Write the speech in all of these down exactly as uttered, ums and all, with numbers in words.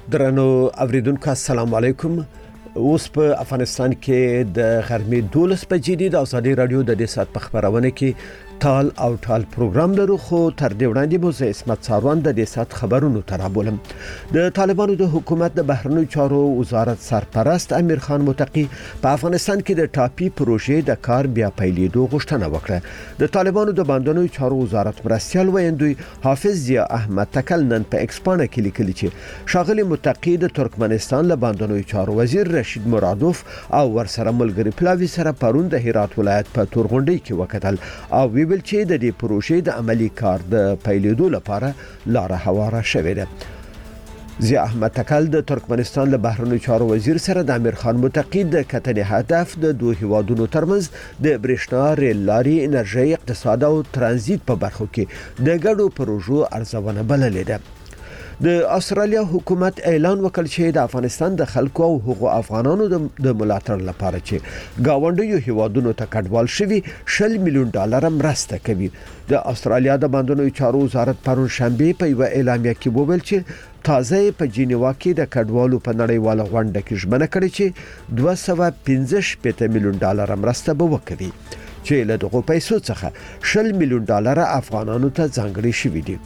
درنو اوریدونکو السلام علیکم. اوس په افغانستان کې د غرمې دولس بجې د ازادي رادیو د دې سات په خبرونه کې تال او ټال پروګرام لرو، خو تر دې وړاندې مو زه اسمت ساروان د دې سات خبرونو ترابولم. د طالبانو د حکومت د بهرنیو چارو وزارت سرپرست امیر خان متقی په افغانستان کې د ټاپي پروژې د کار بیا پیلېدو غوښتنه وکړه. د طالبانو د بهرنیو چارو وزارت مرستیال ویندوی حافظ ضیا احمد تکل نن په ایکسپانه کې لیکلي چې ښاغلي متقی د ترکمنستان له بهرنیو چارو وزیر رشید مرادوف او ورسره ملګری پلاوی سره پرون د هرات ولایت په تورغونډي کې وکتل او ویل چې د دې پروژې د عملی کار د پیلېدو لپاره لار هواره شوې ده. ضیا احمد تکل د ترکمنستان له بهرنیو چارو وزیر سره د امیر خان متقی د کتنې هدف د دوه هیوادونو ترمنځ د برېښنا، ریل لارې، انرژي، اقتصاد او ترانزیت په برخو کې د ګډو پروژو ارزونه بللې ده. د استرالیا حکومت اعلان وکړ چې د افغانستان د خلکو او حقوق افغانانو د ملاتړ لپاره چې گاونډیو هیوادونو ته کډوال شوي شل میلیون ډالر مرسته کوي. د استرالیا د بهرنیو چارو وزارت پرون شنبه په یو اعلامیه کې وویل چې تازه په جنیوا کې د کډوالو په نړیواله غونډه کې ژمنه کړې چې دوه سوه پنځه شپږ میلیون ډالر مرسته به وکړي چې له دغو پیسو څخه شل میلیون ډالر افغانانو ته ځانګړي شوي دي.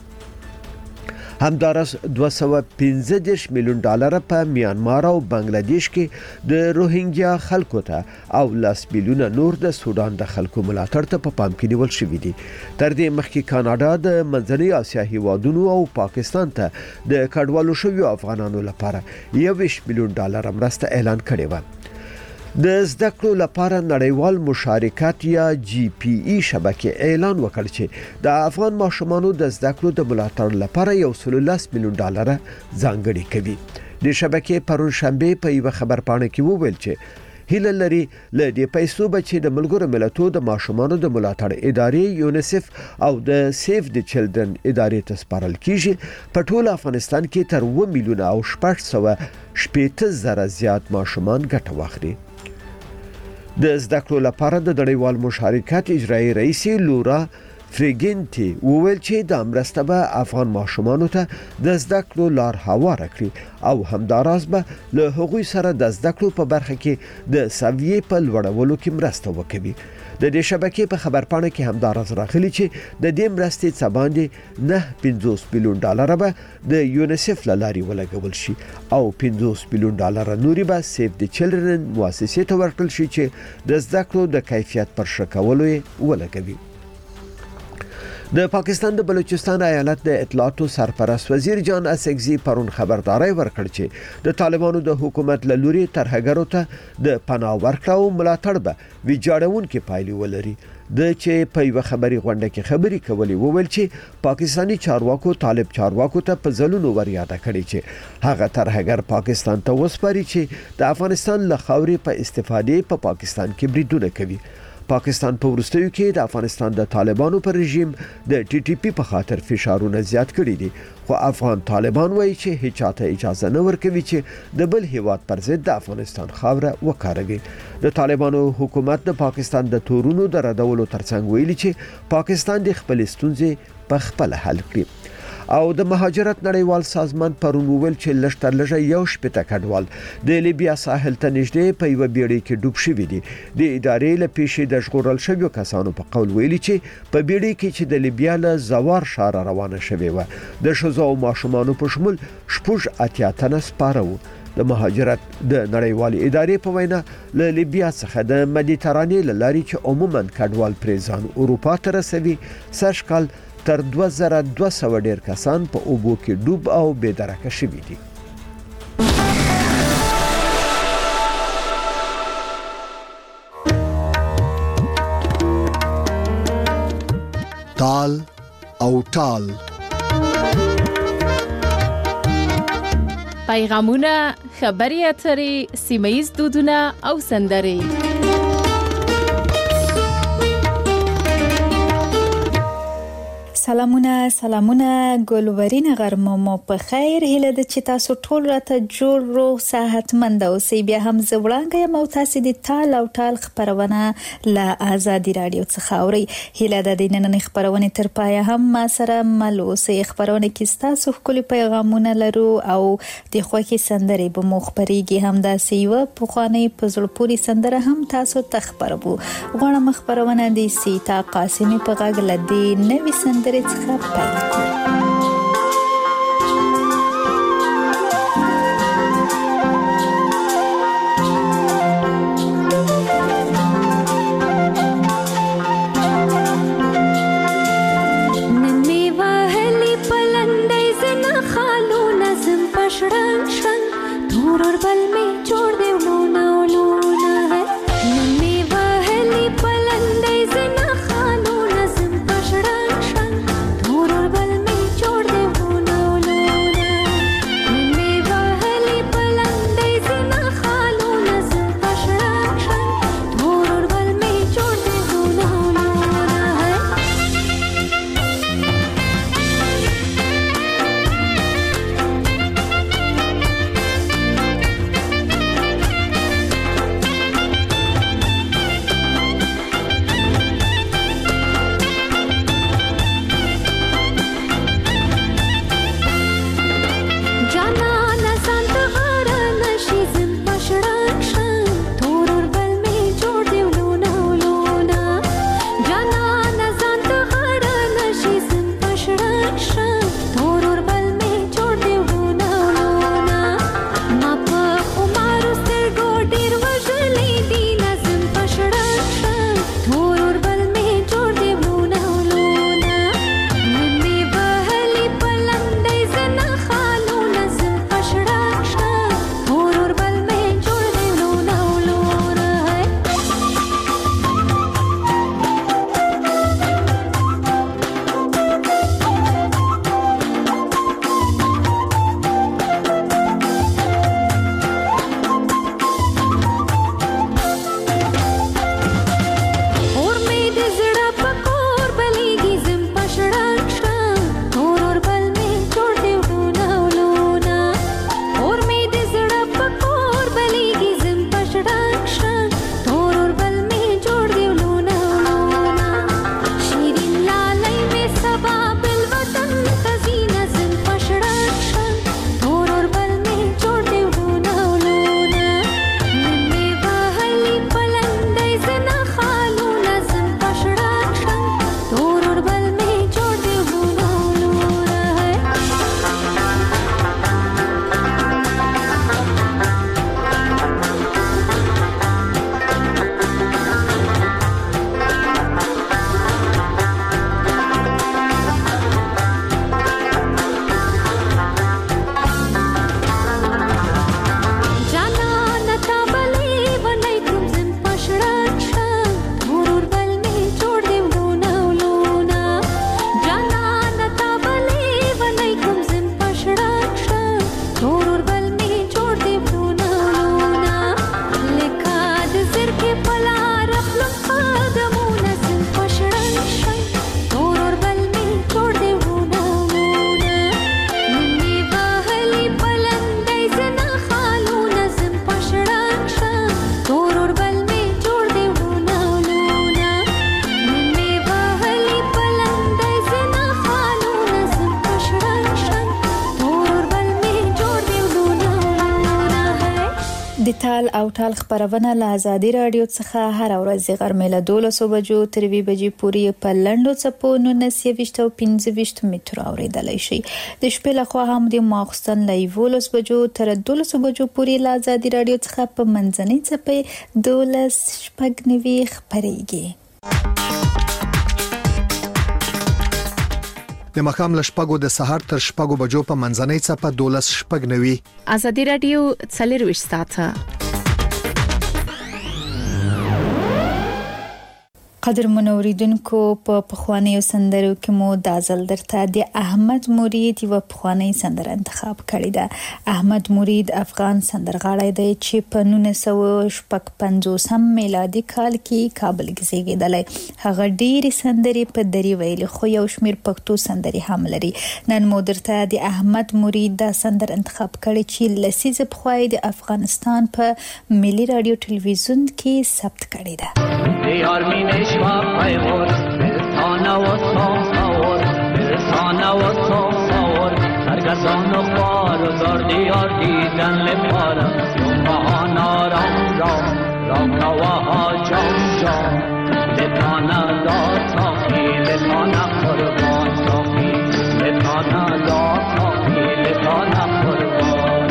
همدارس دوه سوه پنځه دېرش میلیون ډالر په میانمار او بنگلاديش کې د روهینګیا خلکو ته او لاس میلیونه نور د سودان د خلکو ملاتړ ته په پام کې نیول شوی دي. تر دې مخکې کاناډا د منځنۍ اسیا هیوادونو او پاکستان ته د کډوالو شویو افغانانو لپاره یوویشت میلیون ډالر مرسته اعلان کړې و. د زده کړو لپاره نړیوال مشارکت یا جی پی ای شبکې اعلان وکړ چې د افغان ماشومانو د زده کړو د ملاتړ لپاره یو سل لس میلیون ډالر ځانګړي کوي. د شبکې پرون شنبه په یو خبرپاڼه کې وویل چې هیله لري له دې پیسو به چې د ملګرو ملتونو د ماشومانو د ملاتړ ادارې یونیسف او د سیف د چلډرن ادارې ته سپارل کیږي. په ټول افغانستان کې تر اووه میلیونه او شپږ سوه شپېته زره زیات ماشومان ګټه واخلي. د زده کړو لپاره د نړیوال مشارکت اجرایی رئیس لورا فریګنټي وویل چې د مرسته به افغان ماشومانو ته د زده کړو لار هواره کړي او همداراز به له هغوی سره د زده کړو په برخه کې د سویې په لوړولو کې مرسته وکړي. د دې شبکې په خبرپاڼه کې همداراز راغلي چې د دې مرستې څخه باندې نه پنځوس میلیون ډالر به د یونیسف له لارې ولګول شي او پنځوس میلیون ډالر نوري به سیف د چلډرن مؤسسې ته ورکړل شي چې د زده کړو د کیفیت پر ښه کولو یې ولګوي. د پاکستان د بلوچستان ایالت د اطلاعاتو سرپرست وزیر جان اسکزي پرون خبرداري ورکړ چې د طالبانو د حکومت له لوري ترهګرو ته د پناه ورکړه او ملاتړ به ویجاړونکو پایلې ولري. د چې په یو خبري غونډه کې خبري کولې وویل چې پاکستانی چارواکو طالب چارواکو ته په ځلونو وریاده کړي چې هغه ترهګر پاکستان ته وسپاري چې د افغانستان له خاورې په استفادې په پا پاکستان کې بریدونه کوي. پاکستان په ورستیو کې د افغانستان د طالبانو پر رژیم د ټي ټي پی په خاطر فشارونه زیات کړي دي، خو افغان طالبان وایي چې هیڅ چاته اجازه نه ورکوي چې د بل هیواد پر ضد د افغانستان خاوره وکاروي. د طالبانو حکومت د پاکستان د تورونو د ردولو ترڅنګ ویلي چې پاکستان د خپل ستونزې په خپل حل کړي. او د مهاجرت نړیوال سازمان پرون ویل چې لشتر لږه یو شپته کډوال د لیبیا ساحل ته نږدې په یو بیړۍ کې ډوب شوي دي. د ادارې له پیښې د ژغورل شویو کسانو په قول ویلي چې په بیړۍ کې چې د لیبیا له زوار ښار روانه شوې و د ښځو او ماشومانو په شمول شپږ اتیا تنه سپاره وو. د مهاجرت د نړیوالې ادارې په وینا له لیبیا څخه د مدیترانې له لارې چې عموما کډوال پرې ځان اروپا ته رسوي سږکال تر دوه زره دوه سوه ډیر کسان په اوبو کې ډوب او بې درکه شوي دي. تال او ټال پیغامونه، خبري اترې، سیمه‌ییز دودونه او سندرې. سلامونه سلامونه ګلورین غرمه مو په خیر هله د چې تاسو ټول راته جوړ روغ صحتمند اوسئ. بیا هم زوړانګه یم او تاسو د تال او ټال خبرونه له آزادي رادیو څخه اورئ. هله د نننۍ خبرونه تر پای هم ما سره مل اوسئ. خبرونه کې تاسو خپل پیغامونه لرو او د خوښي سندرې به مخبريږي هم د سیو په خواني پزړپوري سندره هم تاسو تخبربو. غواړم خبرونه د سیتا قاسمی په غږ لدی نوې سندره څخه پیل کړو. د تال او ټال خبرونه له آزادي رادیو څخه هر ورځ غرمه له دولسو بجو تر وی بجې پورې په لندو چپو نونسیويشت او پنځويشت متر اوریدلای شي. د شپې له خوا هم د ماخستن له یولس بجو تر دولسو بجو پورې له آزادي رادیو څخه په منځنۍ چپې دولس شپږ نوي خبريږي. د مخام له شپږو د سحر تر شپږو بجو په منځنۍ چپه دولس شپږ نوي. آزادي رادیو څلرويشت ساعته. قدر منوریدونکو په پخوانی سندرو کې مو دازل درته د احمد مرید یو پخوانی سندره انتخاب کړی ده. احمد مرید افغان سندرغاړی دی چې په نولس سوه پنځوس میلادي کال کې کابل کې زیږیدلی. هغه ډېری سندرې په دری ویلي خو یو شمیر پښتو سندرې هم لري. نن مو درته د احمد مرید دا سندر انتخاب کړی چې لسیزه پخوای د افغانستان په ملي رادیو ټلویزیون کې ثبت کړی ده. دیار می نشوا پیور برسانه و ساور برسانه و ساور سرگزان و خوار و زار دیار دیدن لپارم یومهان آرام رام رام نواها جام جام لطانه دار ساخی لطانه قربان ساخی لطانه دار ساخی لطانه قربان.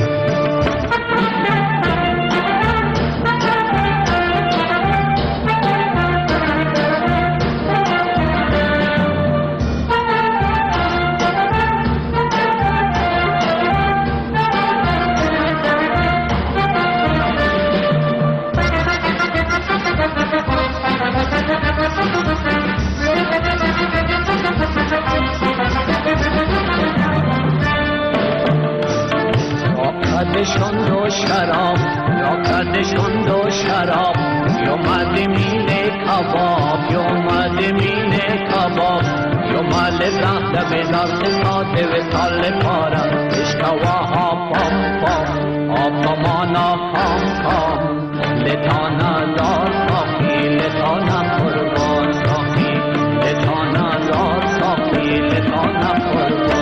کردشون دو شراب یا کردشون دو شراب یا مدمین کباب یا مدمین کباب یا مال زهد بدار ساده و سال پارم اشکواها پام پام آپامانا پام پام لطانا دار ساخی لطانا قربان ساخی لطانا دار ساخی لطانا قربان.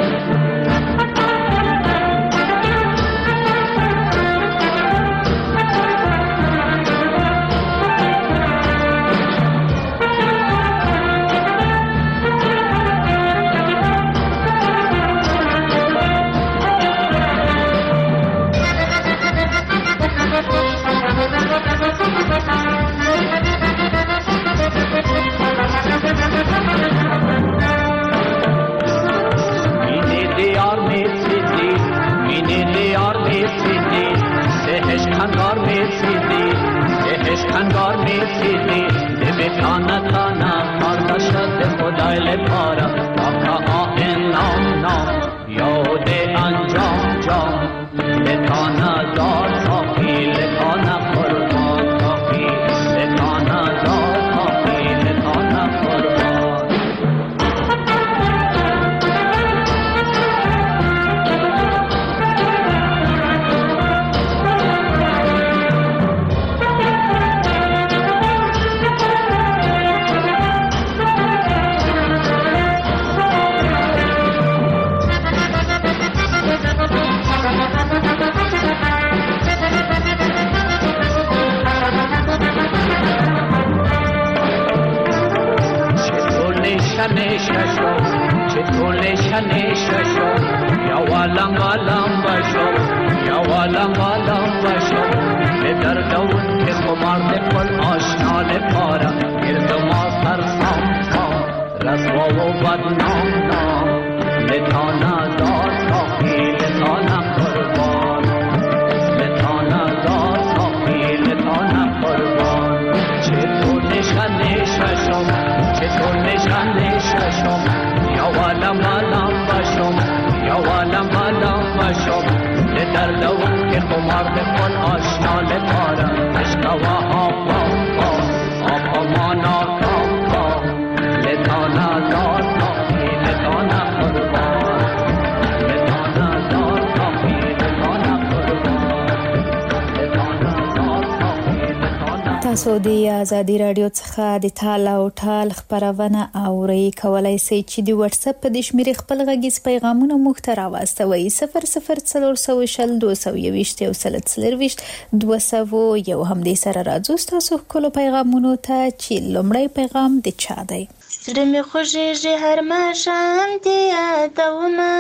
تاسو د آزادي رادیو څخه د تال او ټال خبرونه اورئ. کولای شئ چې د واتس اپ په شمیرې خپل غږیز پیغامونه مخ ته راوستوئ. صفر صفر څلور سوه شل دوه سوه یوویشت یو سل څلرویشت دوه سوه یو هم دې سره راځو تاسو خپل پیغامونو ته چې لومړی پیغام د چا دی. زړه مې خوږېږي هر ماښام دې یادومه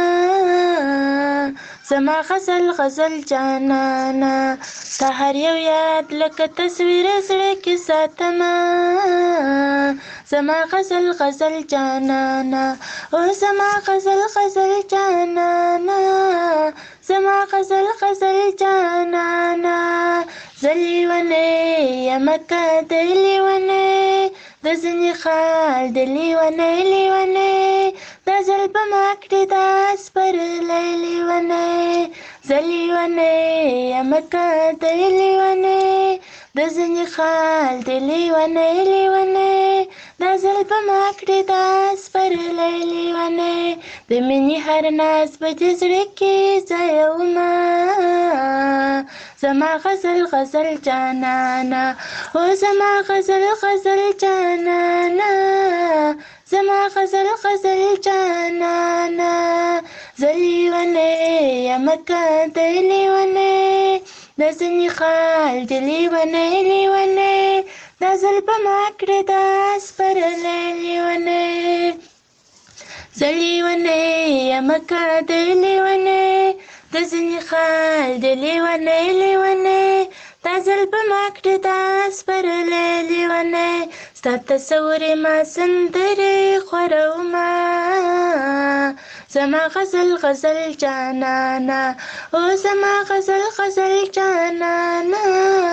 زما غزل غزل جانانه ستا هر یو یاد لکه تصویر زړه کې ساتمه زما غزل غزل جانانه او زما غزل غزل جانانه زما غزل غزل جانانه زلیونه یمکه دلیونه د ځینې خال د لیونی لیونی دا ځل به ما کړې دا سپرلی لیونی زه لیونی یم که دی لیونی د ځینې خال د لیونی لیونی دا ځل به ما کړې دا سپرلی لیونی د مینې هر ناز به د زړه کې ځایومه زما غزل غزل جانانا او زما غزل غزل جانانا زما غزل غزل جانانا زه لیونی یم که دی لیونی د ځینې خال د لیونی لیونی دا ځل به ما کړې دا سپرلی لیونی زه لیونی یم که دی لیونی د ځینې خال د لیونی لیونی دا ځل به ما کړې دا سپرلی لیونی ستا تصور یې ما سندرې خورومه زما غزل غزل جانانا او زما غزل غزل جانانا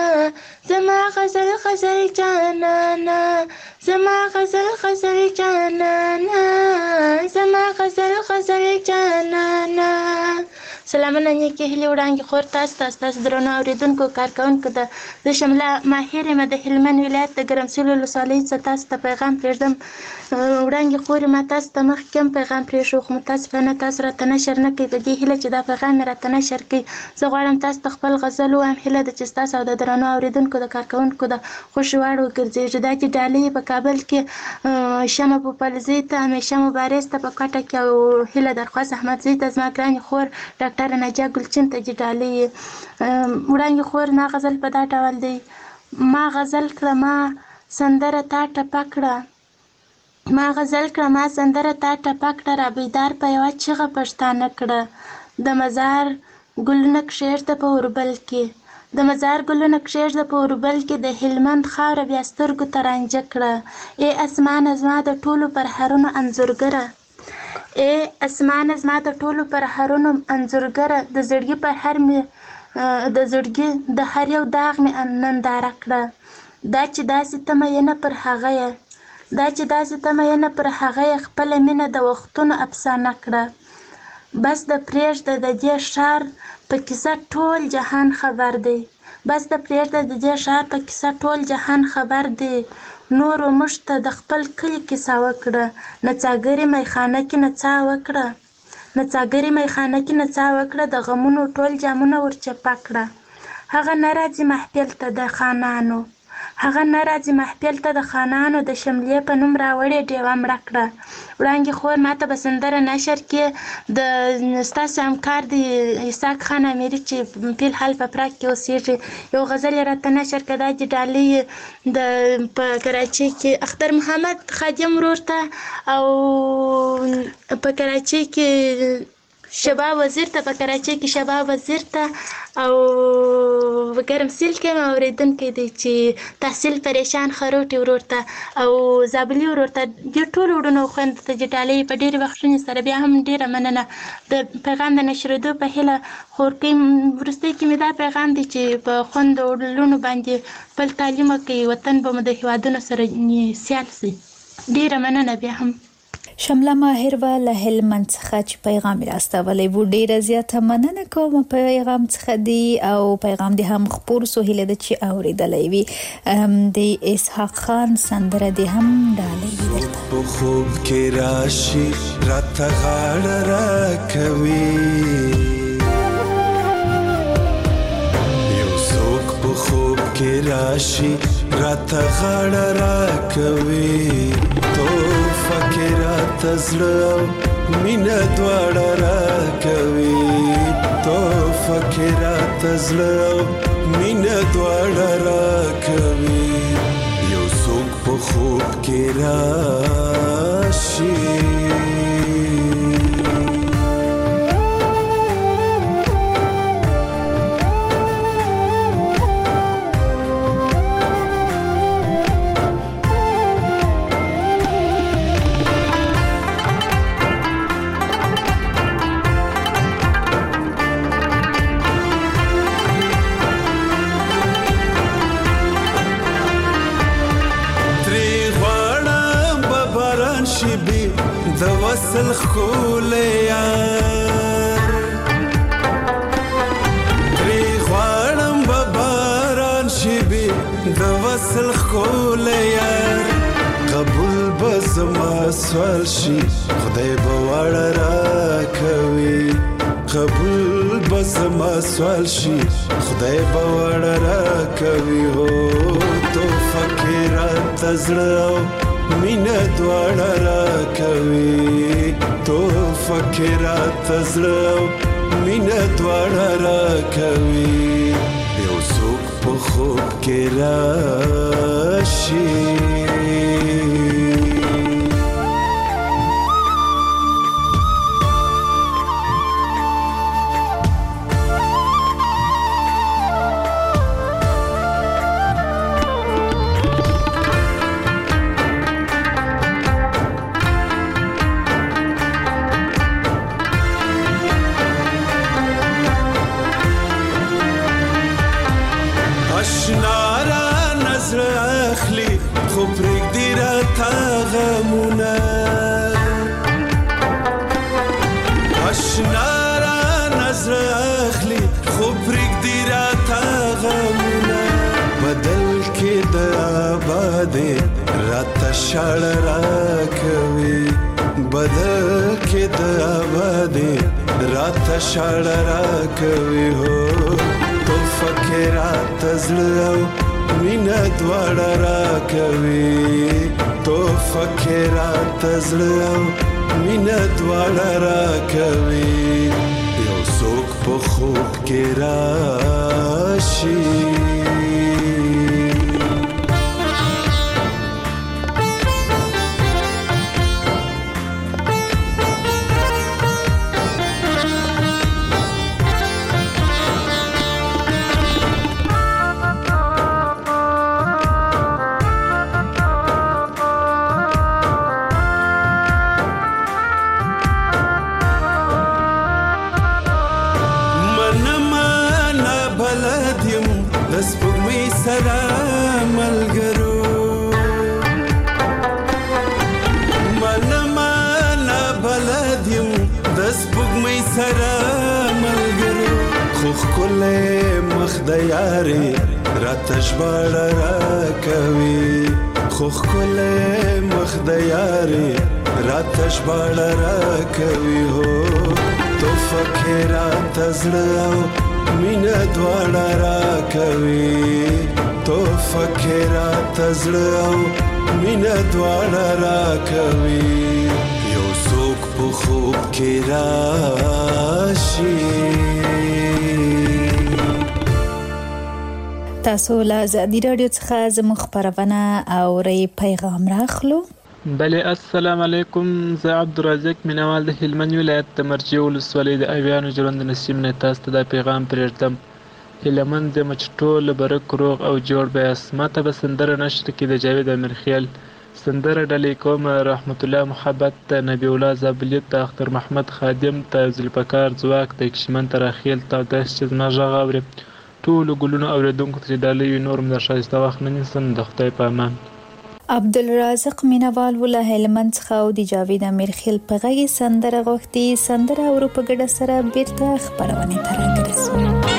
زما غزل غزل جانانا زما غزل غزل جانانا زما غزل غزل جانانا سلامونه نیکې هیلې وړاندې خور تاسو ته ستاسو درنو اورېدونکو کارکوونکو ته زه شمله ماهر یم د هلمند ولایت د ګرمسیر ولسوالۍ څخه تاسو ته پیغام پرېږدم وړاندې خور ما تاسو ته مخکې هم پیغام پرېښو خو متاسفانه تاسو راته نشر نه کوئ په دې هیله چې دا پیغام مې راته نشر کوي زه غواړم تاسو ته خپل غزل ووایم هیله ده چې ستاسو او د درنو اورېدونکو د کارکوونکو د خوښې وړ وګرځېږي دا چې ډالۍ په کابل کې شمه پوپلزۍ ته همیشه مبارز ته په کوټه کې او هیله درخواست احمدزۍ ته زما ګرانې خور ډاکټره نجیه ګلچین ته چې ډالۍ وړاندې خور ما غزل په دا ډول دی ما غزل کړه ما سندره تا ټپه کړه ما غزل کړه ما سندره تا ټپه کړه را بیدار په یوه چیغه پښتانه کړه د مزار ګلونه کښېږده په اوربل کې د مزار ګلونه کښېږده په اوربل کې د هلمند خاوره بیا سترګو ته رانجه کړه ای اسمانه زما د ټولو پرهرونو انځورګره ای اسمانه زما د ټولو پرهرونو انځورګره د زړګي پر هر مې د زړګي د هر یو داغ مې ننداره کړه دا چې داسې ته مینه پر هغه یې دا چې داسې ته مینه پر هغه یې خپله مینه د وختونو افسانه کړه بس د پرېږده د دې ښار په کیسه ټول جهان خبر دی بس د پرېږده د دې ښار په کیسه ټول جهان خبر دی نورو موږ ته د خپل کلي کیسه وکړه نڅاګرې میخانه کې نڅا وکړه نڅاګرې میخانه کې نڅا وکړه د غمونو ټول جامونه ورچپه کړه هغه نه راځي محفل ته د خانانو هغه نه راځي محفل ته د خانانو د شملې په نوم راوړې ډیوه مړه کړه وړاندې خور ماته به سندره نشر کې د ستاسو همکار د اسحاق خان امیري چې فی الحال په پراګ کې اوسېږي یو غزل یې راته نشر کړه دا د ډالۍ د په کراچۍ کې اختر محمد خادم ورور ته او په کراچۍ کې شباب وزیر ته په کراچۍ کې شباب وزیر ته او په ګرمسیر کې مې اورېدونکی دی چې تحصیل پریشان خروټي ورور ته او زابلي ورور ته دې ټولو وروڼو او خویندو ته چې ډالۍ په ډېرې بخښنې سره بیا هم ډېره مننه د پیغام د نشرېدو په هیله خورکۍ وروستۍ کې مې دا پیغام دی چې په خویندو لوڼو باندې خپل تعلیم وکړي وطن به مو د هېوادونو سره سیال شي ډېره مننه بیا هم شمله ماهر و له هلمند څخه چې پیغام راستولی و ډیره زیاته مننه کوم پیغام څخه دی او پیغام دی هم خپور سو هیله د چې اوریدلی وي د اسحاق خان سندره دی هم ډالۍ درته په خوب کې راشي راته غاړه راکوي یو څوک په خوب کې راشي راته غاړه راکوي فکرات زړه مینه دواړه راکوي تو فکرات زړه مینه دواړه راکوي یو څوک په خوب کې راشي Three, one. وصل خول یار تری غواړم بباران شي بي د وصل خول یار قبول بزما سوال شي خدای به وړ را کوي قبول بزما سوال شي خدای به وړ را کوي هو تو فکرات زړه مینه دواړه را کوي تو فکرات زړه مینه دواړه را کوي یو څوک په خوب کې راشي شړ را کوي بدل کې د آبادې رات شړ را کوي هو تو فکرات زړه مینه دواړه را کوي تو فکرات زړه مینه دواړه را کوي یو څوک په خوب کې راشي یاري راتش بړ را کوي خو خل مخ د یاري راتش بړ را کوي هو تو فکرات زړه مینه دواړه را کوي تو فکرات زړه مینه دواړه را کوي یو څوک په خوب کې راشي تاسو له ازادي رادیو څخه زموږ خبرونه او ری پیغام راخلو. بله السلام علیکم، زه عبدالرزاق مینوال د هلمند ولایت د مرجې ولسوالۍ د اویانو ژوند نسیم نه تاسو ته دا پیغام پرېږدم. هلمند د مچ ټول برک روغ او جوړ بیاست. ماته به سندره نشته کې د جاوید امیرخیل سندره ډلې کوم رحمت الله محبت ته نبی الله زابلیت ته اختر محمد خادم ته ذوالفقار ځواک ته کشمن تراخیل ته داس چې زما غږ اوري ټول ګلونو اوریدونکو ته ډالۍ نور مده شایسته وخت نه نیسم د خدای په امان. عبدالرزاق مینوال ولا هلمند څخه او د جاوید امیرخیل په غږی سندره غوښتي سندره اورو په ګډه سره بیرته خبرونه تر راګرځو.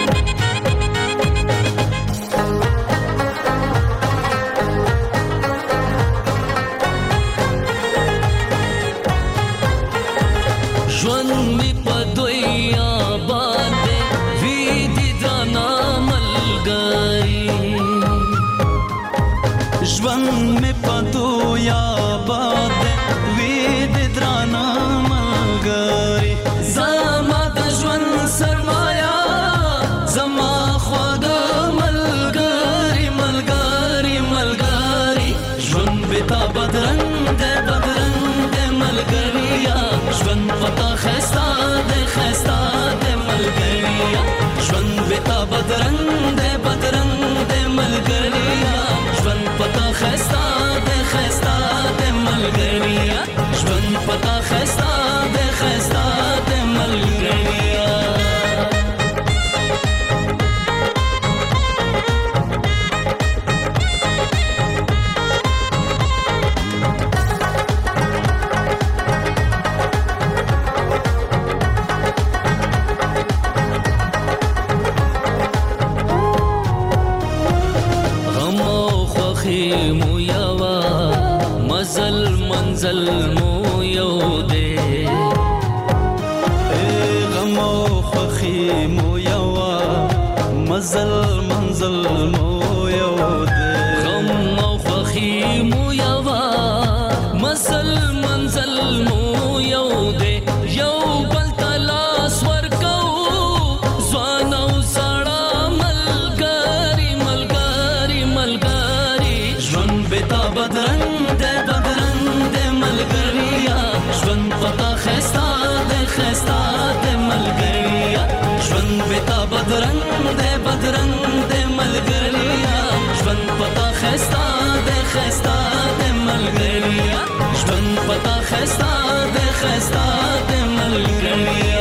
ژوند می په دوی آباد وی دي دانا ملګری ژوند می په دوی آباد وی دي دانا ملګری زما د ژوند سرمایا زما خود ملګری ملګری ملګری ژوند به تا بدرنګ ده بدرنګ ده ملګریا ژوند پتا خستا ده خستا ده ملګریا ژوند بتا بدرنګ ده بدرنګ ده ملګریا ژوند پتا خستا ده خستا ده ملګریا ژوند پتا خستا ده خستا ده ملګریا منزل مو یو دی غم او خوخي مو یو مزل منزل مو یو دی غم او خوخي مو یو مزل منزل مو یو دی یو بل تلاس ورکو ځوان او سړا ملګری ملګری ملګری ژوند بتا بدرنګ دی بدرنګ دی ملګریا ژوند پتا خستا دی خستا دی ملګریا ژوند بتا بدرنګ دی بدرنګ دی ملګریا ژوند پتا خستا دی خستا دی ملګریا ژوند پتا خستا دی خستا دی ملګریا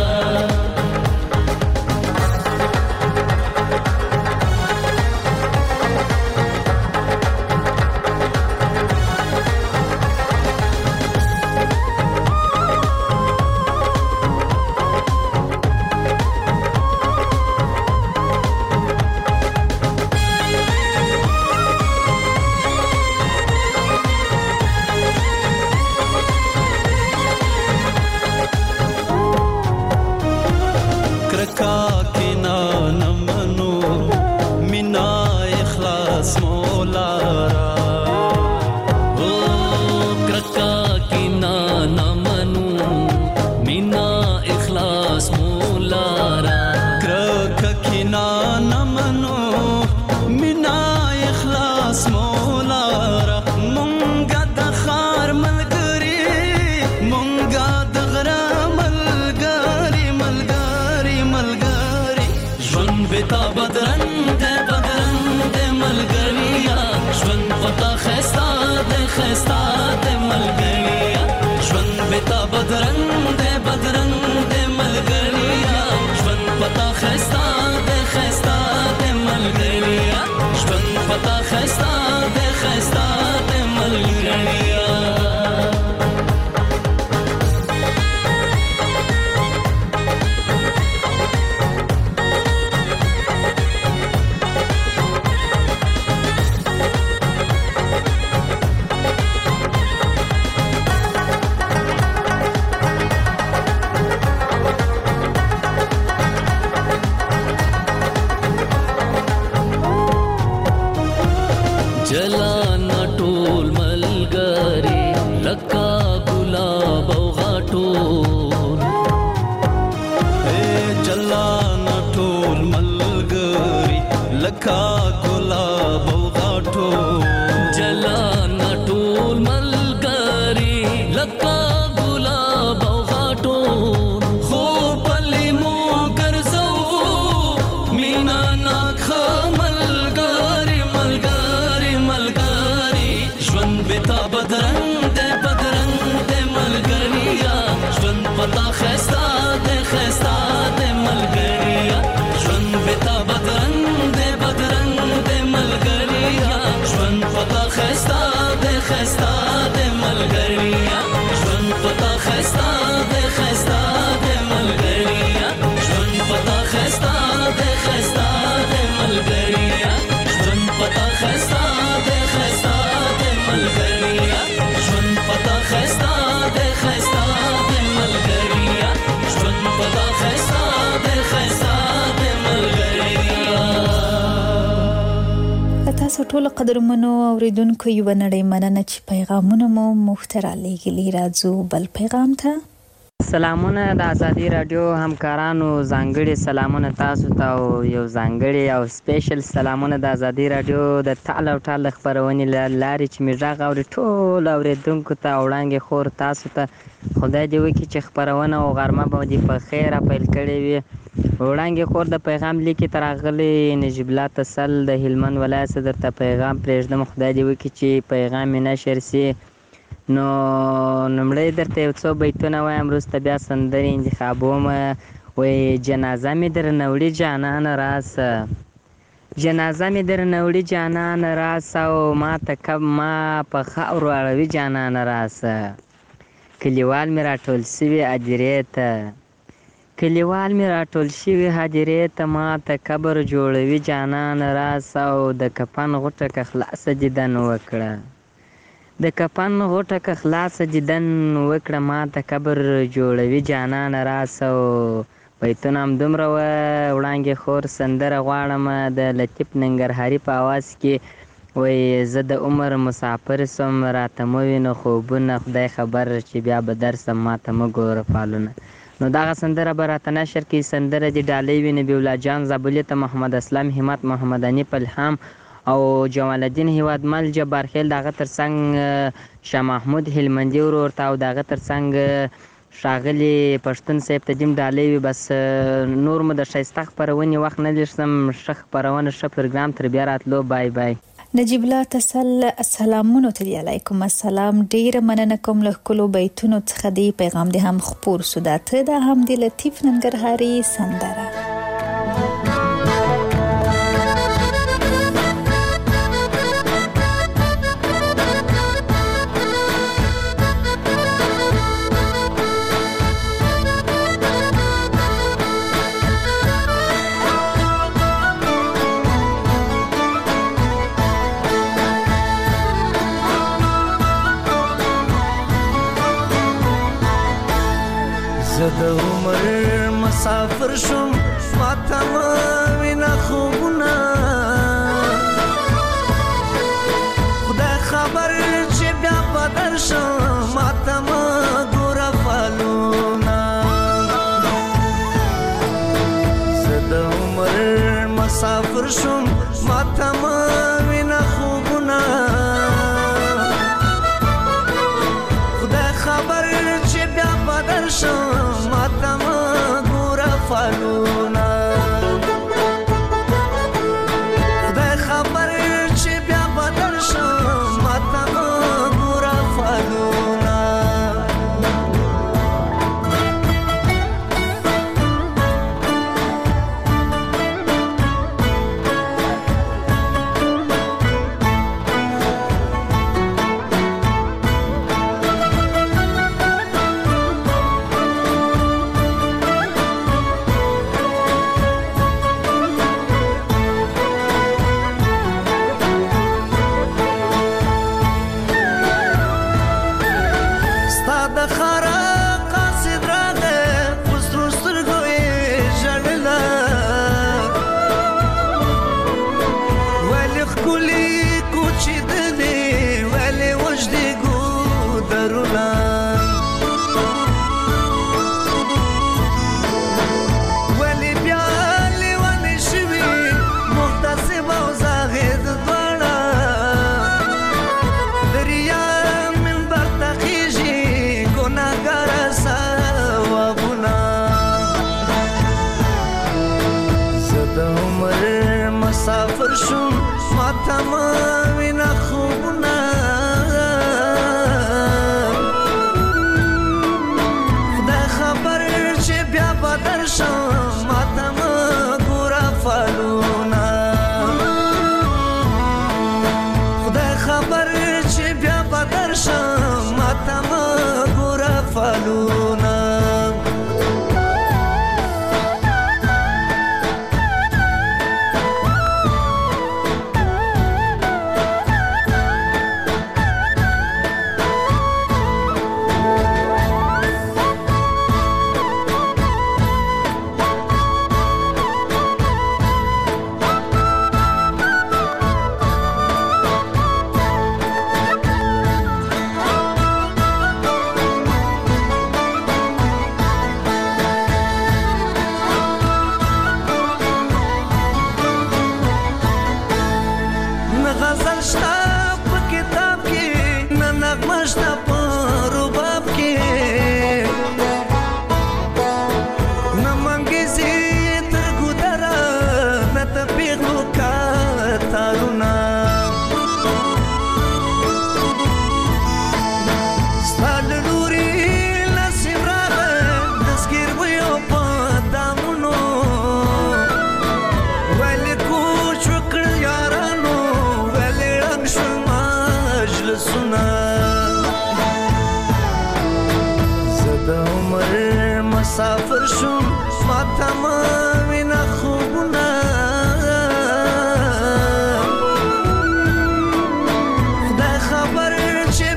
تاسو ټول قدرمنو اوریدونکو یو نړۍ مننه چې پیغامونه مو مختر علی ګلی راځو بل پیغام ته سلامونه د ازادي رادیو همکارانو ځانګړي سلامونه تاسو ته او یو ځانګړي او سپیشل سلامونه د ازادي رادیو د تعال او تعال خبرونې لاري چې میږه غوړي ټول اوریدونکو ته وړاندې خور تاسو ته خدای دې وکړي چې خبرونه او غرمه به دې په خیر پیل کړي وي وړاندې خور د پیغام لیکي ترغلي نجیب الله تسل د هلمند ولایت صدر ته پیغام پرېږدم خدای دې وکړي چې پیغام یې نشر سي نو نمړی درته یو څو بیتونه وایم وروسته بیا سندرې انتخابوم وایي جنازه مې درنه وړي جانان راسه جنازه مې درنه وړي جانان راسه او ما ته کب ما په خاورو اړوي جانان راسه کلیوال مې راټول سوي هدیرې ته کلیوال مې راټول شوي هدیرې ته ما ته قبر جوړوي جانان راسه او د کفن غوټه که خلاصه دیدن وکړه د کفن غوټه که خلاصه دیدن وکړه ماته قبر جوړوي جانانه راسه او بیتونه همدومره وه. وړانګې خور سندره غواړم د لطیف ننګرهاري په اواز کې وایي زه د عمر مسافر سوم راته مه وینه خوبونه خدای خبر چې بیا به درسم ماته مه ګوره فالونه. نو دغه سندره به راته نشر کړي. سندره د ډالۍ وي نبي الله جان زابلي ته محمد اسلام همت محمد انیف الهام او جمال الدین هیوادمل جبار خیل دغه ترڅنګ شاه محمود هلمندي ورور ته او دغه ترڅنګ ښاغلي پښتون صاحب ته دیم ډالۍ وي. بس نور مو د ښایسته خپرونې وخت نه لرسم. ښه خپرونه ښه پروګرام تر بیا راتلو. بای بای. نجیب الله تسل سلامونو ته دی علیکم السلام. ډیره مننه کوم له کلو بیتونو څخه دی پیغام دی هم خپور سودا ته دا هم دی لطیف ننګرهاري سندره. د عمر مسافر شوم ماته مه وینه خوبونه خدای خبر چې بیا به درشم ماته مه ګوره فالونه. زه د عمر مسافر شوم ماته مه وینه خوبونه خدای خبر چې بیا به درشم فالونه. خدای خبر چې بیا به درشم ماته مه ګوره فالونه. مسافر شوم ماته مه وینه خوبونه خدای خبر چې بیا به درشم ماته مه ګوره فالونه. خدای خبر چې بیا به درشم ماته مه ګوره فالونه. مسافر شوم ماته مه وینه خوبونه خدای خبر چې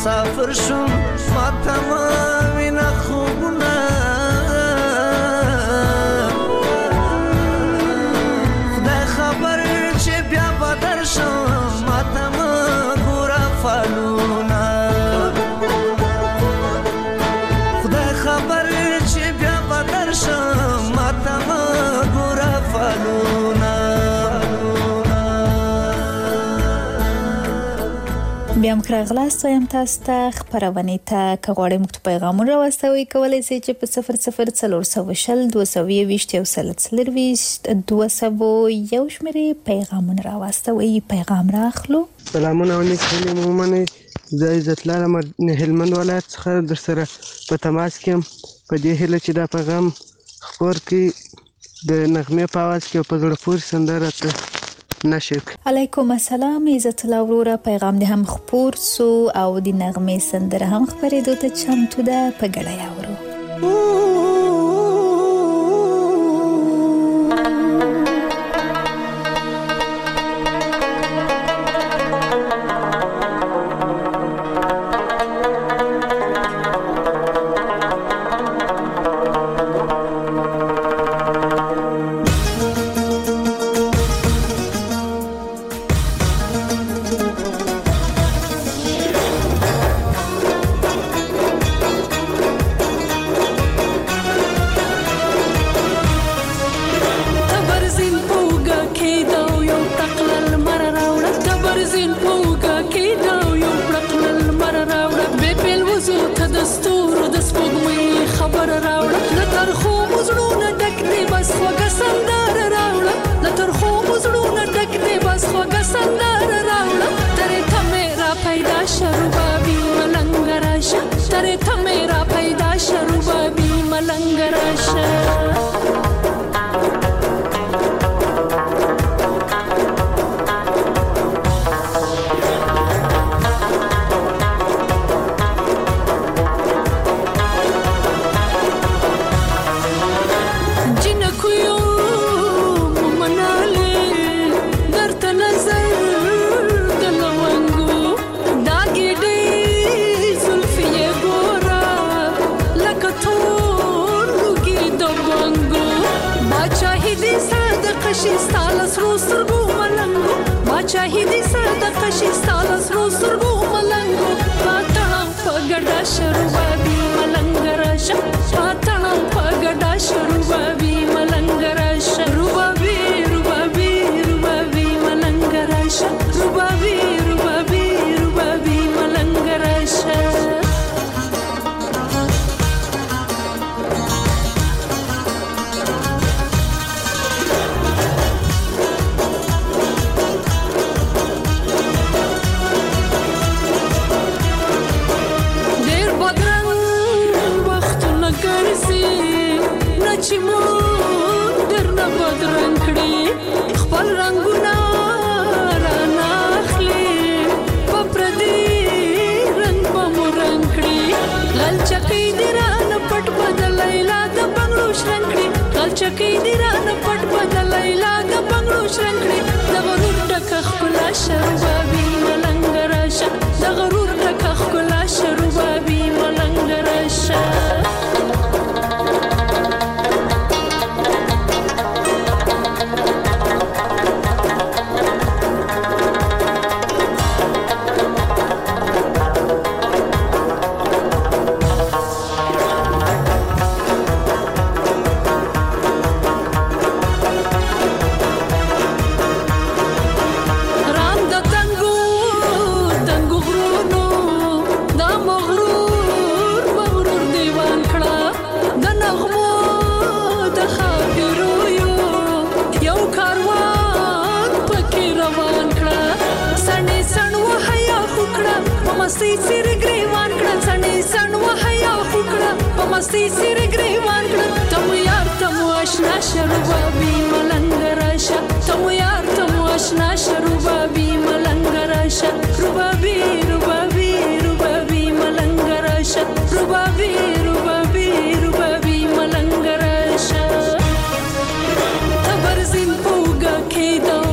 مسافر شم ما تمام خوبونه خدای خبر چې بیا بدر شم ما تمام ګوره فالونه خدای خبر چې بیا بدر شم ما تمام ګوره فالونه. بیا هم راغلاست وایم تاسو ته خپرونې ته که غواړئ موږ ته پیغامونه راواستوئ کولی شئ چې په صفر صفر څلور سوه شل دوه سوه یوویشت یو سل څلرویشت دوه سوه یو شمېرې پیغامونه راواستوئ. پیغام راخلو. سلامونه ونیک هیلې مو ومنئ. زه عزت الله له هلمند ولایت څخه در سره په تماس کې یم په دې هیله چې دا پیغام خپور کړي د نغمې په اواز کې او په زړه پورې سندره ته نشک. علیکم السلام عزت الله وروره. پیغام دې هم خپور سو او د نغمې سندره هم خپرېدو ته چمتو ده. په ګډه یې اورو.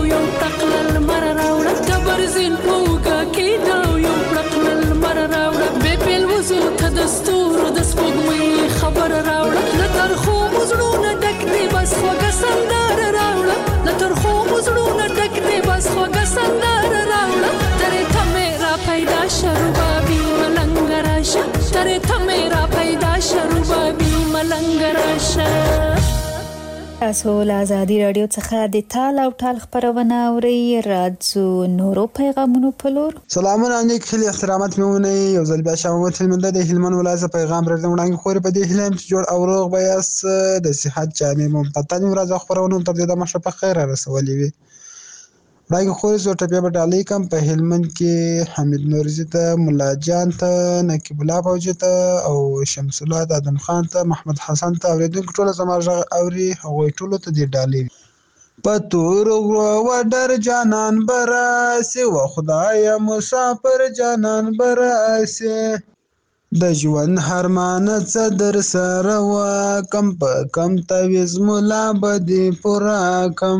زین پوګه کې دا یو پړق لمر راوړه خوږه سندره راوړه ترې ته مې را پیدا شروبابي ملنګ راشه ترې ته مې را پیدا شروبابي ملنګ راشه. تاسو له ازادي رادیو څخه د تال او ټال خبرونه اورئ. راځو نورو پیغامونو په لور. سلامونه علیکم، خیلی احترامات میمونه. یو ځل بیا شامت هلمند د هلمند ولایت پیغام راځم وړاندې خوري په دې هلم چې جوړ او روغ بیاس د صحت جامع ممتاز ورځ خبرونه تر دې د مشه په خیر رسولې وي. راګه خوري زو ټپه په ډالۍ کم په هلمند کې حمید نورزي ته، مولا جان ته، نقیب الله فوجي ته او شمس الله ادم خان ته، محمد حسن ته اوریدونکو ټول زماږه اوري هغه ټول ته دې ډالۍ پتور و ډر جانان براسي و خدای مسافر جانان براسي د ژوند هرمان څه در سره و کم په کم تویز مولا بدی پورا کم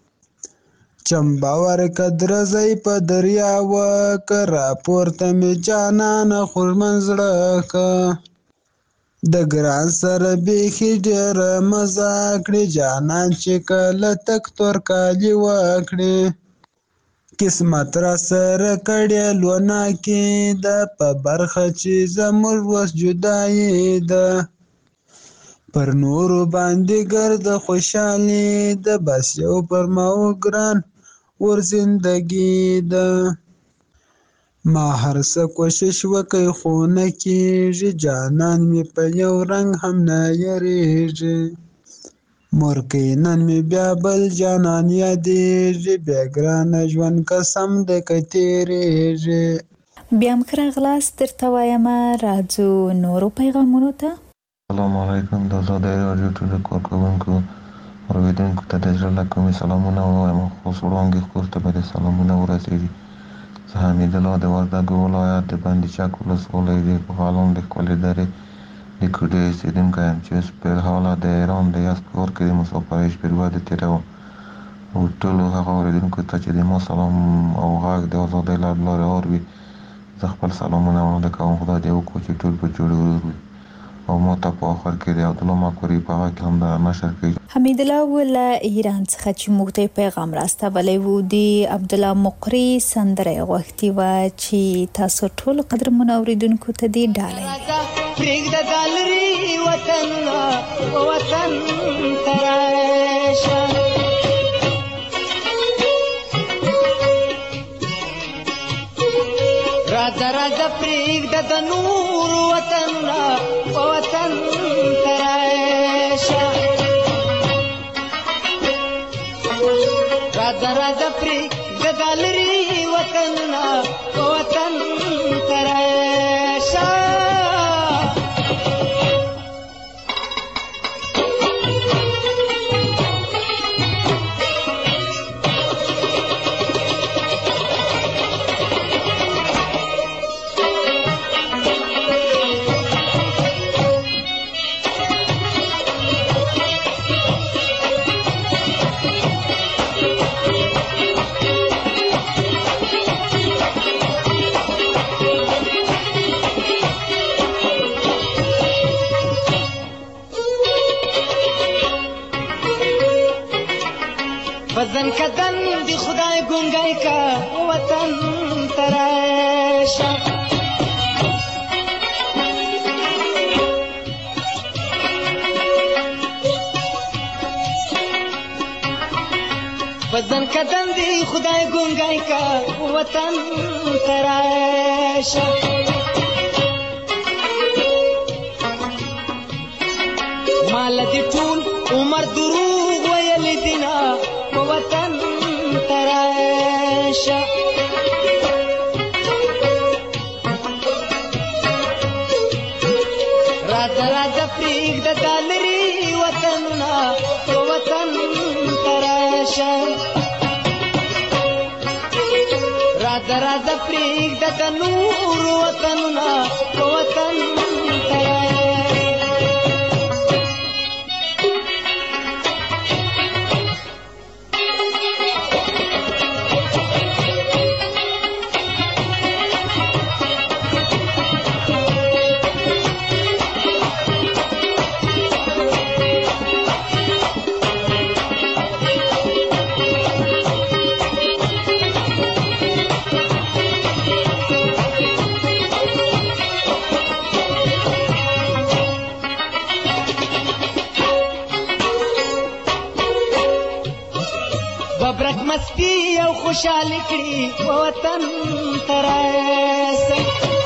چمباور قدر زئی په دریا و کرا پورته می جانان خور منزړه ک د ګران سره بیخي ډېر مزه کړې جانان چې کله تک تور کالي وکړې قسمت را سره کړې لونه کې د په برخه چې زموږ وس جدایي ده پر نورو باندې ګرد خوشحالي ده بس یو پر ماو ګران ور زندگی ده ما هر څه کوشش وکي خو نه کېږي جانان مې په یو رنګ هم نه یریږي مورکې نن مې بیا بل جانان یادېږي بیا ګرانه ژوند قسم ده که تېرېږي. بیا هم ښه راغلاست درته وایم. راځو نورو پیغامونو ته. السلام علیکم. د ازادۍ راډیو ټولو کارکوونکو اورېدونکو ته د زړه له کومې سلامونه وایم. خصوص وړاندې کور ته به د سلامونه ورسېږي. زه حمید الله د وردګو ولایت د بندي چک ولسوالۍ د پوهالان د ښکلې درې د کوډې اوسېدونکی یم چې اوس په حاله د ایران د یزد ښار کې د مسافرۍ شپې دوه تېروم. او ټولو هغه اورېدونکو ته چې د ما سلام او غږ د ازادۍ له لارې اوري زه خپل سلامونه وړاندې کوم. خدای دې وکړي چې ټول په جوړ وي او ما ته په آخر کې د عبدالله مکوري په هغه کې هم د نشر کوي. حمید الله له ایران څخه چې موږ ته پیغام راستولی و د عبدالله مقری سندره غوښتې وه چې تاسو ټول قدرمنو اورېدونکو ته دې ډالۍ پرېږده دالري وطنونه وطن ته راشه راځه راځه پرېږده د نور وطنونه وطن ته راشه راځه راځه پرېږده دالري وطنونه وطن ته راشه وطن کدن دی خدای گنگای کا وطن تراشه وطن کدن دی خدای گنگای کا وطن تراشه مال دی ټول عمر دروغ ویل دینا وطن تراشه راځه راځه پرېږده دالري وطنونه وطن تراشه راځه راځه پرېږده د نور وطنونه وطن تراشه او خوشحالي کړي وطن ته راسه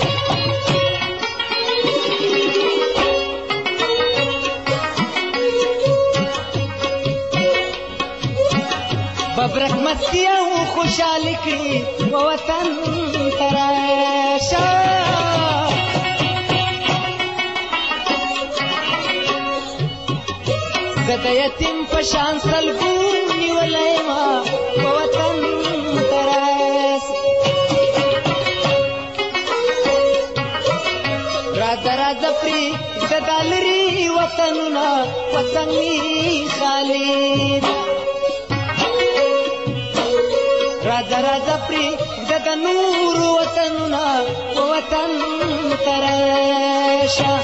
ببرک مستی او خوشحالي کړي وطن ته راشه زه د یتیم په شان سلګو نیولی ما وطن ته راسه راځه راځه پرېږده دا لرې وطنونه وطن مې خالي راځه راځه پرېږده د نورو وطنونه وطن ته راشه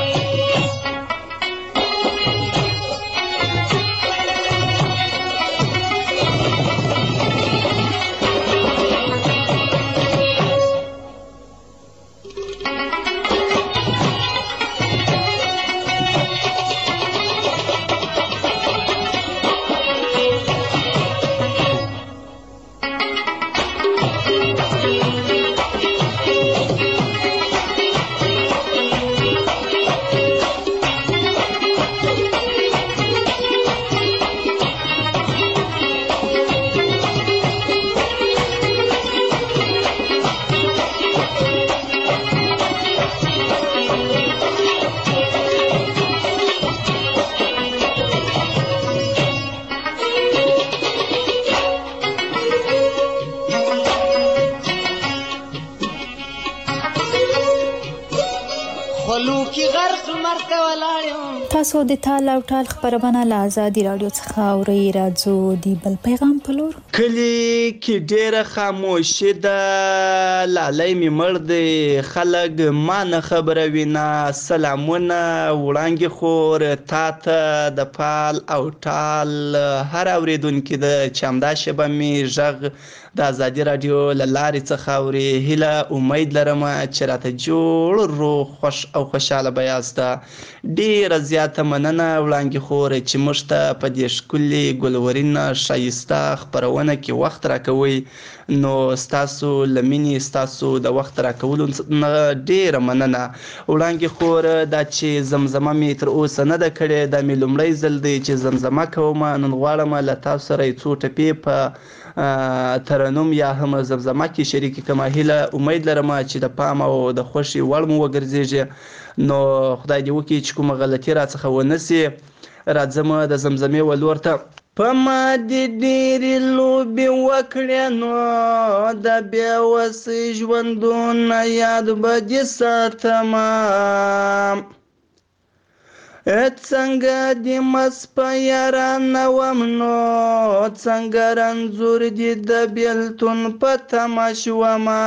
تاسو د تال او ټال خبرونه له آزادي رادیو څخه اورئ. راځو د بل پیغام په لور. کلی کې ډېره خاموشي ده، لالی مې مړ دی، خلک ما نه خبروي نه. سلامونه وړانګې خور تا ته د پال او ټال هر اورېدونکي ده چې همدا شیبه مې غږ د آزادي رادیو له لارې څخه اوري. هیله امید لرم چې راته جوړ روغ خوش او خوشحاله به یاسته. ډېره زیاته مننه وړانګې خور چې موږ ته په دې ښکلې ګلورینه ښایسته خپرونه کې وخت راکوئ. نو ستاسو له مینې ستاسو د وخت راکولو نه ډېره مننه. وړانګې خور دا چې زمزمه مې تر اوسه نه ده کړې، دا مې لومړی ځل دی چې زمزمه کوم. نن غواړم له تاسو سره یې څو ټپې په ترنم یا هم زمزمه کې شریکې کړم. هیله امید لرم چې د پام او د خوښې وړ مو وګرځېږي. نو خدای دې وکړي چې کومه غلطي راڅخه ونه سي. راځم د زمزمې ولور ته. په ما دې ډېرې لوبې وکړې نو د بې وسۍ ژوندونه یاد به دې ساتمه. څنګه دې مس په یارانه وم نو څنګه رنځور دې د بېلتون په تمه شومه.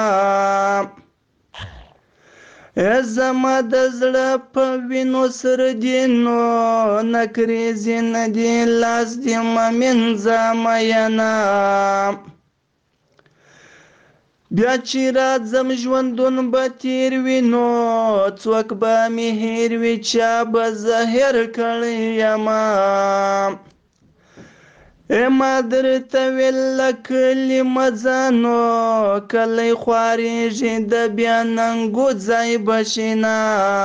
زما د زړه په وینو سره دې نو نکریزې نه دې لاس دې مه مینځه مینه. بیا چې راځم ژوندون به تیر وي نو څوک به مې هیر وي چا به زه هیر کړی یمه. ما درته ویل له کلي مه ځه نو کلی خوارېږي د بیا ننګو ځای به شینه.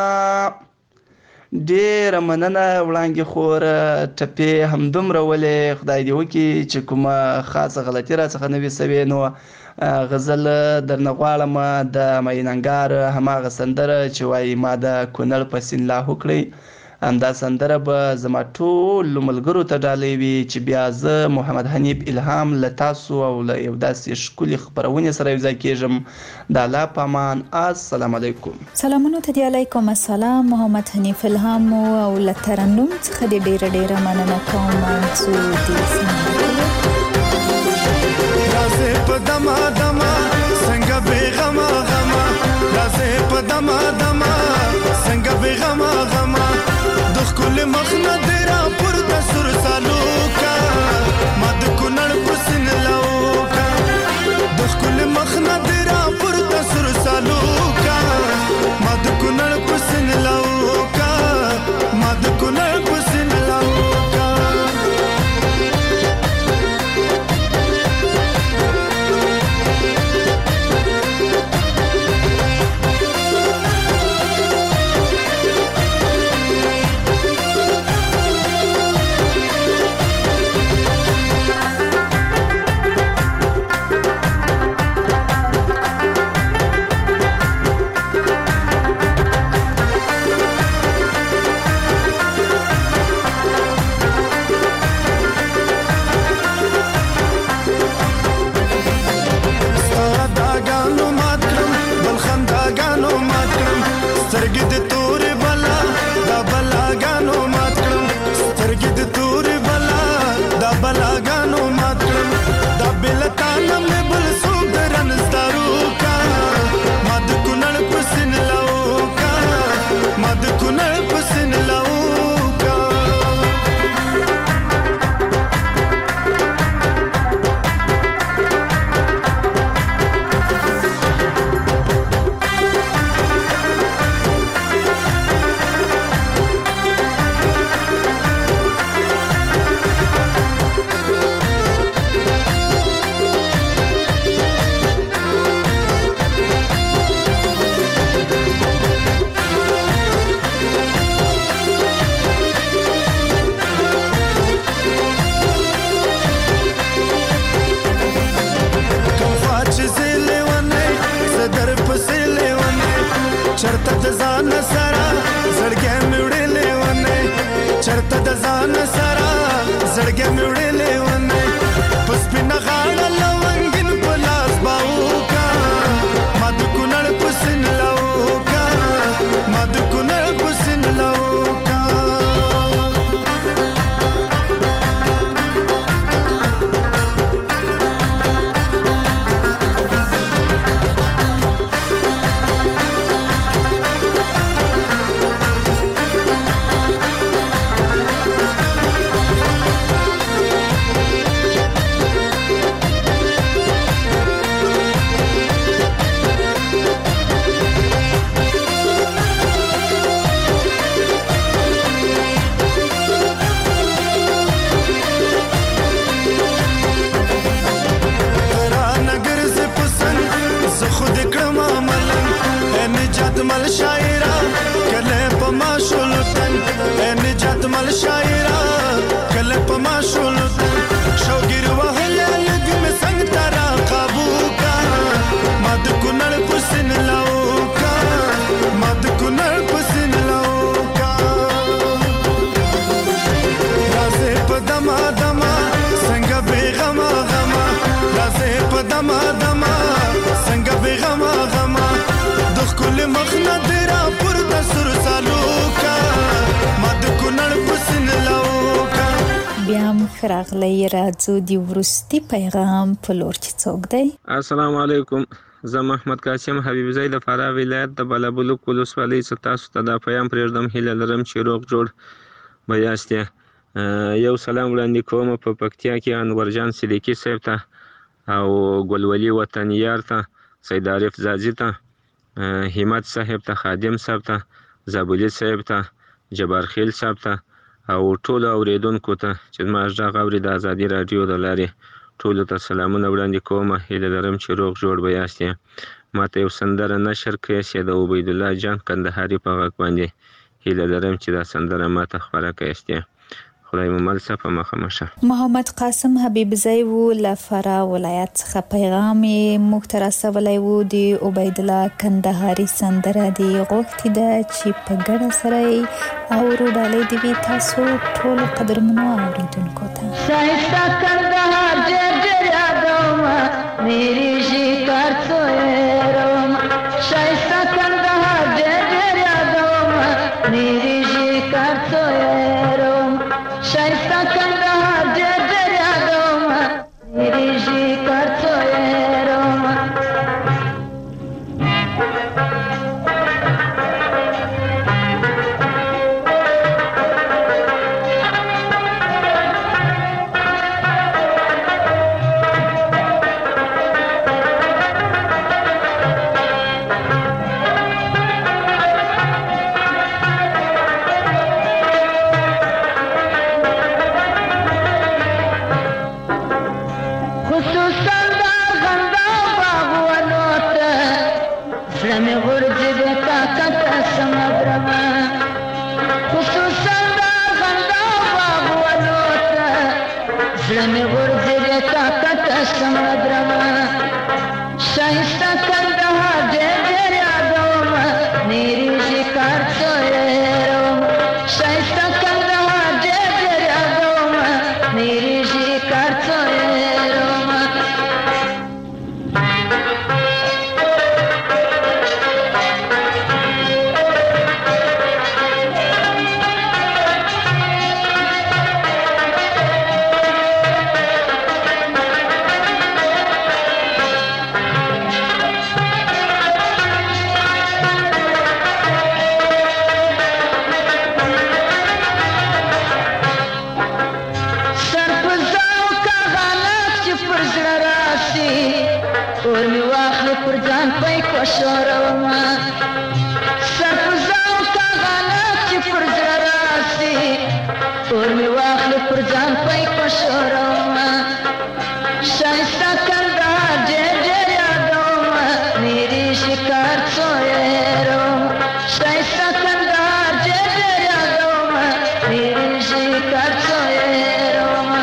ډېره مننه وړانګې خور، ټپې همدومره ولې. خدای دې وکړي چې کومه خاصه غلطي راڅخه نه وي سوې. نو غزل درنه غواړم د میننګار هماغه سندره چې وایي ما د کونړ په سیند لاهو کړی. همدا سندره به زما ټولو ملګرو ته ډالۍ وي چې بیا زه محمد حنیف الهام له تاسو او له یو داسې ښکلې خپرونې سره یوځای کېږم. د الله په امان. السلام علیکم. سلامونه ته دی. علیکم السلام. محمد حنیف الهام او له ترنم څخه دې ډېره ډېره مننه کوم. څو دې رازه په دما دما څنګه بیغما غما، رازه په دما دما څنګه بیغما غما. د خپل مخ نه درا پر د سر سالو کا ما د کونړ پسن لاو کا. د خپل مخ نه درا پر د سر سالو کا ما د کونړ پسن لاو کا ما د کونړ پسن لاو کا. ځان سره زړګې مې وړلې ونه چرته د ځان سره زړګې مې وړلې ونه پس پنه غاړه لونګین په لاس باوکا ما د کونړ پسن لاوکا ما د کونړ پسن لاوکا مل شاعرا کله پما شولتن نجات مل شاعرا کله پما شولتن شوګر وهله لګ می څنګه ترا قابو کا مد کونړ پسن لاو کا مد کونړ پسن لاو کا رازه پدما دما څنګه بیغما غما رازه پدما دما څنګه بیغما غما کل مخنا تیرا پورتا سر سالو کا مد کونړ پسن لاو کا بیا مخراغلی راځو دی ورستی پیغام په لور چې څوک دی. السلام علیکم، زه محمد قاسم حبیب زید د فراه ولایت د بلبلوک ولسوالۍ څخه تاسو ته د پیغام پرېږدم. هیله لرم چې روغ جوړ به یاست. یو سلام وړاندې کوم په پکتیا کې انورجان صدیقي صاحب ته او ګلولي وطنیار ته، سید عارف زازي ته، همت صاحب ته، خادم صاحب ته، زابلی صاحب ته، جبار خیل صاحب ته او ټولو اوریدونکو ته چې زما غږ اوري د ازادي راډیو د لارې ټولو ته سلامونه وړاندې کوم. هیله لرم چې روغ جوړ به یاست. ماته یو سندره نشر کړئ چې د عبیدالله جان کندهاري په غږ باندې. هیله لرم چې دا سندره ماته خپره کړئ. خدای مو مل شه په مخه مشه. محمد قاسم حبیب زئی و له فراه ولایت څخه پیغام موږ ته رسولی و. د عبیدالله کندهاري سندره دی غوښتې ده چې په ګډه سره یې اورو. ډالۍ دې وي تاسو ټولو قدرمنو اورېدونکو ته. شایسته کندهار ډېر ډېر یادومه میرې شکار څویرومه شایسته کندهار ډېر ډېر یادومه میرې شکار څویرومه شایسته کندهار ډېر ډېر یادومه میرې شکار څویرومه شایسته کندهار ډېر ډېر یادومه میرې شکار څویرومه شایسته کندهار ډېر ډېر یادومه میرې شکار څویرومه شوروما سرپزاو کا غالب چې پر زړه راسي اور می واخلې پر ځان پای کو شوروما شایسته کندهار ډېر ډېر یادومه میرې شکار څویرومه شایسته کندهار ډېر ډېر یادومه میرې شکار څویرومه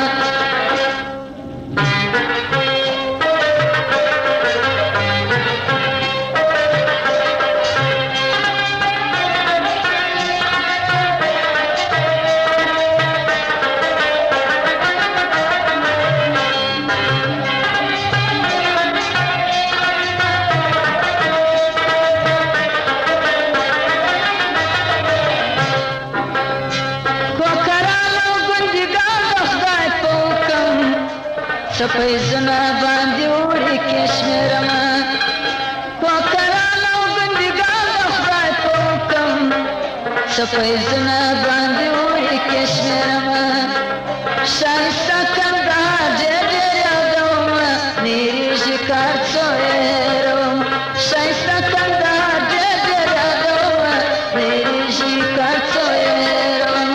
سپیزونه باندې وړي کشمیرما کوکران او ګندګان د خدای په حکم سپیزونه باندې وړي کشمیرما ښایسته کندهار ډېر ډېر یادومه نیریږي کار څو هېروم ښایسته کندهار ډېر ډېر یادومه نیریږي کار څو هېروم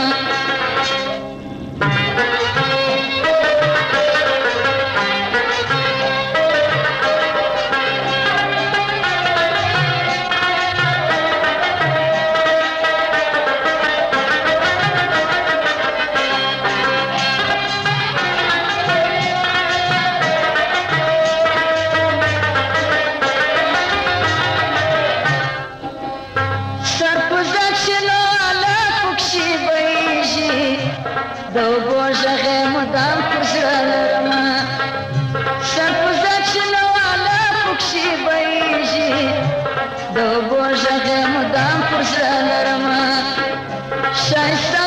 د اوبو غږ مدام پر زړه لرمه سرپوزه چې نه واله پکښې بهیږي د اوبو غږ مدام پر زړه لرمه ښایسته